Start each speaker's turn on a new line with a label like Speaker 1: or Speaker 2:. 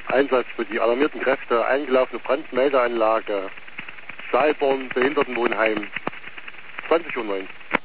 Speaker 1: Einsatz für die alarmierten Kräfte, eingelaufene Brandmeldeanlage, Saalborn, Behindertenwohnheim, 20:09 Uhr.